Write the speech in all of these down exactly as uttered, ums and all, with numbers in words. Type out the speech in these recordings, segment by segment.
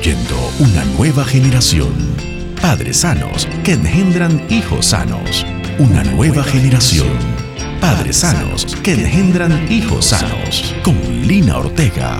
Construyendo una nueva generación. Padres sanos que engendran hijos sanos. Una nueva generación. Padres sanos que engendran hijos sanos. Con Lina Ortega.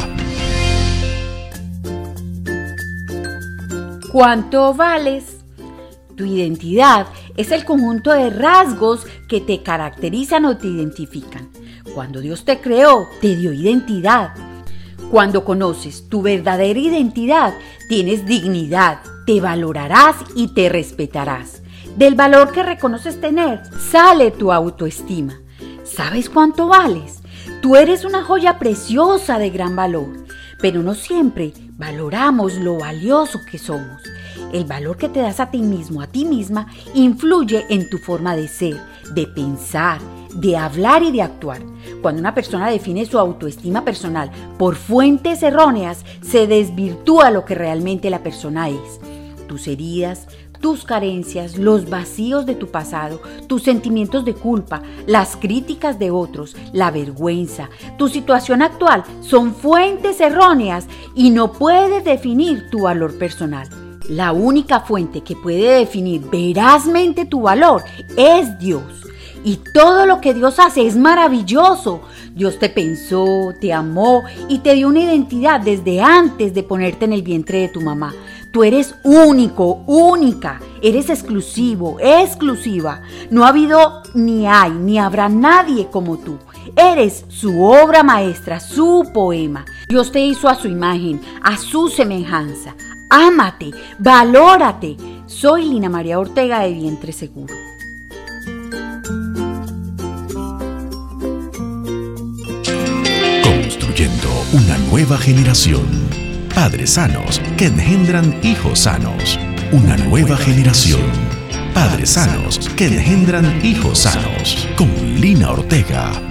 ¿Cuánto vales? Tu identidad es el conjunto de rasgos que te caracterizan o te identifican. Cuando Dios te creó, te dio identidad. Cuando conoces tu verdadera identidad, tienes dignidad, te valorarás y te respetarás. Del valor que reconoces tener, sale tu autoestima. ¿Sabes cuánto vales? Tú eres una joya preciosa de gran valor, pero no siempre valoramos lo valioso que somos. El valor que te das a ti mismo, a ti misma, influye en tu forma de ser, de pensar, de hablar y de actuar. Cuando una persona define su autoestima personal por fuentes erróneas, se desvirtúa lo que realmente la persona es. Tus heridas, tus carencias, los vacíos de tu pasado, tus sentimientos de culpa, las críticas de otros, la vergüenza, tu situación actual son fuentes erróneas y no puedes definir tu valor personal. La única fuente que puede definir verazmente tu valor es Dios. Y todo lo que Dios hace es maravilloso. Dios te pensó, te amó y te dio una identidad desde antes de ponerte en el vientre de tu mamá. Tú eres único, única, eres exclusivo, exclusiva. No ha habido, ni hay, ni habrá nadie como tú. Eres su obra maestra, su poema. Dios te hizo a su imagen, a su semejanza. Ámate, valórate. Soy Lina María Ortega de Vientre Seguro. Construyendo una nueva generación. Padres sanos que engendran hijos sanos. Una nueva generación. Padres sanos que engendran hijos sanos. Con Lina Ortega.